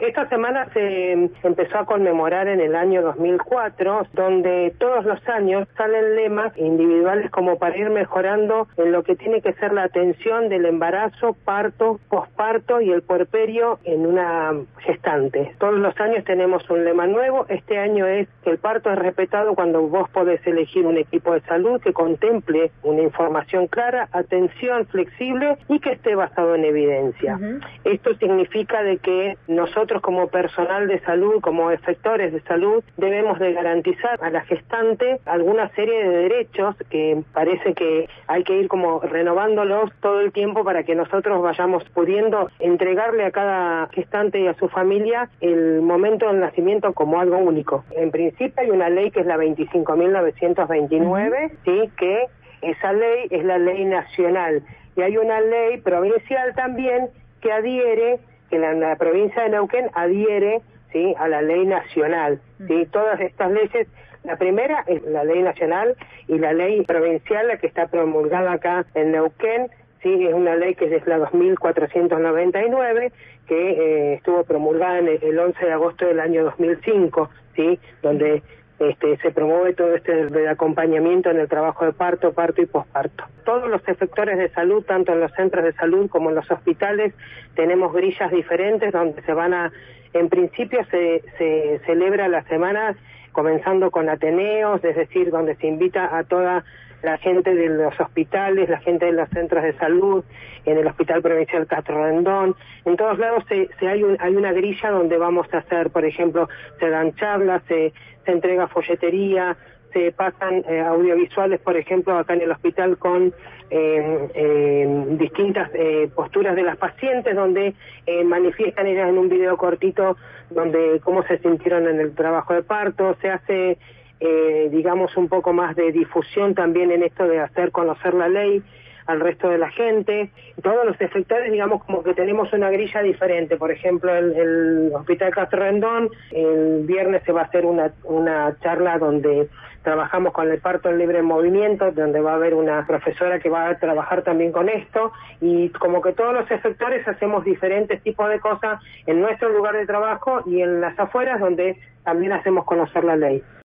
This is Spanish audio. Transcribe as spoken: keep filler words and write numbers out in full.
Esta semana se empezó a conmemorar en el año dos mil cuatro, donde todos los años salen lemas individuales como para ir mejorando en lo que tiene que ser la atención del embarazo, parto, posparto y el puerperio en una gestante. Todos los años tenemos un lema nuevo. Este año es que el parto es respetado cuando vos podés elegir un equipo de salud que contemple una información clara, atención flexible y que esté basado en evidencia. Uh-huh. Esto significa de que nosotros como personal de salud, como efectores de salud, debemos de garantizar a la gestante alguna serie de derechos que parece que hay que ir como renovándolos todo el tiempo para que nosotros vayamos pudiendo entregarle a cada gestante y a su familia el momento del nacimiento como algo único. En principio hay una ley que es la veinticinco mil novecientos veintinueve, uh-huh. sí, que esa ley es la ley nacional, y hay una ley provincial también que adhiere, que la, la provincia de Neuquén adhiere, sí, a la ley nacional, sí, todas estas leyes. La primera es la ley nacional y la ley provincial, la que está promulgada acá en Neuquén, sí, es una ley que es la dos mil cuatrocientos noventa y nueve, que eh, estuvo promulgada en el, el once de agosto del año dos mil cinco, sí, donde Este, se promueve todo este de acompañamiento en el trabajo de parto, parto y posparto. Todos los efectores de salud, tanto en los centros de salud como en los hospitales, tenemos grillas diferentes donde se van a, en principio se, se celebra la semana comenzando con ateneos, es decir, donde se invita a toda la gente de los hospitales, la gente de los centros de salud, en el Hospital Provincial Castro Rendón, en todos lados se, se hay, un, hay una grilla donde vamos a hacer, por ejemplo, se dan charlas, se, se entrega folletería, se pasan eh, audiovisuales, por ejemplo, acá en el hospital con eh, eh, distintas eh, posturas de las pacientes, donde eh, manifiestan ellas en un video cortito donde cómo se sintieron en el trabajo de parto. Se hace Eh, digamos un poco más de difusión también en esto de hacer conocer la ley al resto de la gente. Todos los efectores, digamos, como que tenemos una grilla diferente. Por ejemplo, el, el Hospital Castro Rendón, el viernes se va a hacer una, una charla donde trabajamos con el parto en libre movimiento, donde va a haber una profesora que va a trabajar también con esto, y como que todos los efectores hacemos diferentes tipos de cosas en nuestro lugar de trabajo y en las afueras, donde también hacemos conocer la ley.